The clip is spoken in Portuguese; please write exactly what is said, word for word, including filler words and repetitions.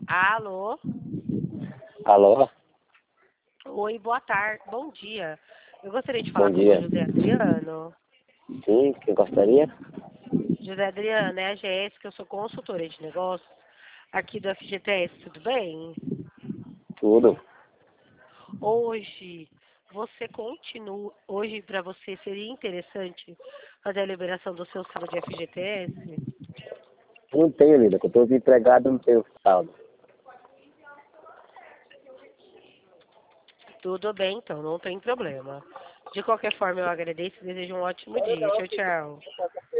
Alô? Alô? Oi, boa tarde. Bom dia. Eu gostaria de Bom falar com o dia. José Adriano. Sim, quem gostaria? José Adriano, é a Jéssica, eu sou consultora de negócios aqui do F G T S, tudo bem? Tudo. Hoje, você continua. Hoje, para você, seria interessante fazer a liberação do seu saldo de F G T S? Eu não tenho, Lida, que eu estou desempregado, não tenho saldo. Tudo bem, então, não tem problema. De qualquer forma, eu agradeço e desejo um ótimo dia. Tchau, tchau.